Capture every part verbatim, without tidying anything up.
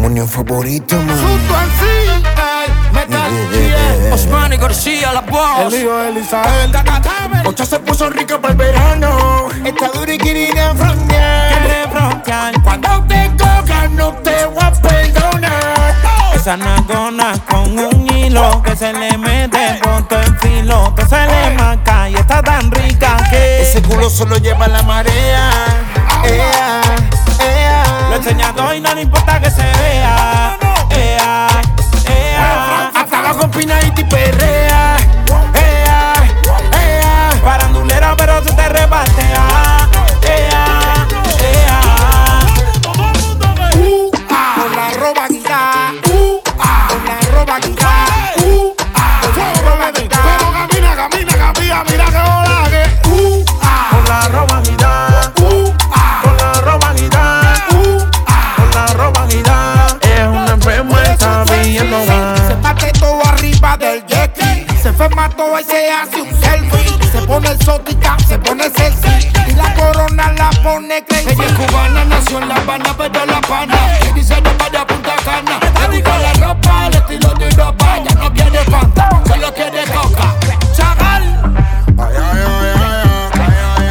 demonio favorito, man. Susto en sí, ey, Metal Gear. Osman y García, la voz. El hijo de Elisael. Ocha se puso rica para el verano. Está dura y quiere ir a frontear. Quiere frontear. Cuando te cojan no te voy a perdonar. Esa nagona con un hilo que se le mete por todo el filo. Que se le marca y está tan rica que ese culo solo lleva la marea. Ea, ea. lo he enseñado y no le importa que se vea. Ea, ea. Hasta abajo empinadita y perrea. Ea, ea. Parandulera pero se te repartea. Ea, ea. Uh, ah. Con la roba guitarra. Uh, ah. Con la roba guitarra. Uh, ah. Con la roba guitarra. Pero camina, camina, camina, mira que volaje. Uh, ah. Con la roba guitarra. Uh, ah. Con la roba guitarra. Uh, ah. Con la roba guitarra. Es una enferma, está viendo más. Se parte todo arriba del jet ski. Se enferma todo y se hace un selfie. Se pone exótica, se pone sexy. Y la corona la pone crazy. Ella es cubana, nació en La Habana, pero la pana. Y dice no vaya a Punta Cana. Le gusta la ropa, el estilo de Europa. Ya no quiere Fanta, solo quiere coca. Chagal. Ay, ay, ay, ay, ay, ay,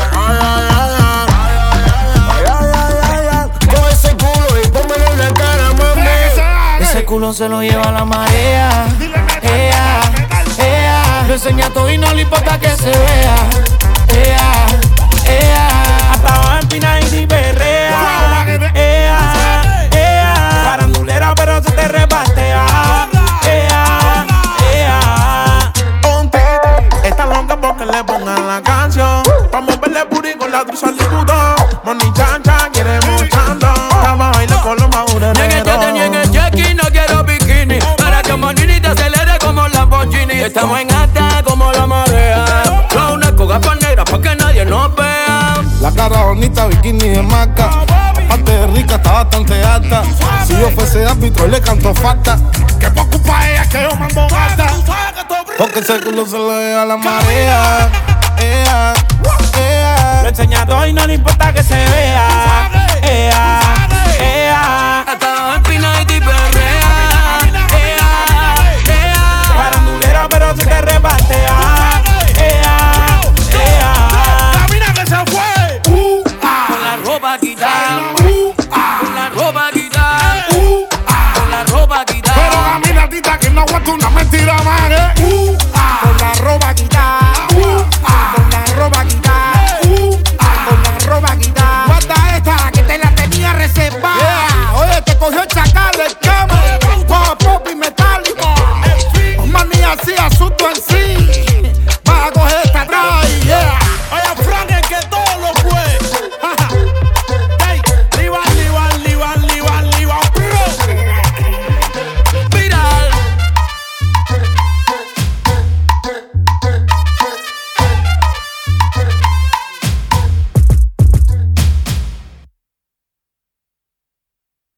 ay, ay, ay. Coge ese culo y pónmelo en la cara, mami. Ese culo se lo lleva la marea. Ea, ea. Lo enseña todo y no le importa que se vea. Ea, ea. Hasta abajo empina y perrea. Ea, ea. Parandulera pero se te repartea. Ea, ea. Está loca porque le pongan la canción. Vamos a verle booty con la truza al diputado. Moni chancha, quiere mochando. Vamos a bailar con los maduros. Llegué, yo llegué, Jackie, no quiero bikini. Para que Manini te acelere como Lamborghini. Estamos en alta como la marea. Con una coca pa' negra pa' que nadie nos vea. La cara bonita, bikini de marca. Aparte de rica, está bastante alta. Si yo fuese árbitro, le canto falta. Que poco pa' ella que yo mando gata. Porque ese culo se lo lleva la marea. Ea, ea. Lo he enseñado y no le importa que se vea. Ea, ea. Hasta empinadita y perrea. Ea, ea. Parandulera pero se te repartea. Ea, ea. Camina que se fue. Uh, ah. Con la ropa quitada. Uh, ah. Con la ropa quitada. Uh, ah. Con la ropa quitada. Pero camina tita que no aguanta una mentira más, eh. Uh, ah. Con la ropa quitada. Uh, ah. Con la ropa quitada. Uh, ah. Con la ropa quitada. Guarda esta que te la tenía reservada. Yeah. Oye, te cogió el chacal del cama. Pop, pop y metálico. Manía así, asunto en sí.